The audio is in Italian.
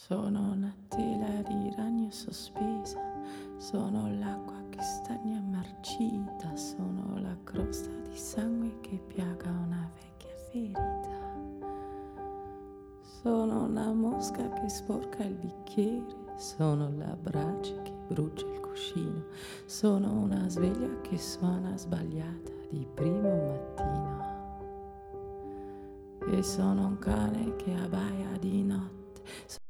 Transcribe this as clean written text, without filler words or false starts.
Sono una tela di ragno sospesa, sono l'acqua che stagna marcita, sono la crosta di sangue che piaga una vecchia ferita. Sono una mosca che sporca il bicchiere, sono la brace che brucia il cuscino, sono una sveglia che suona sbagliata di primo mattino. E sono un cane che abbaia di notte.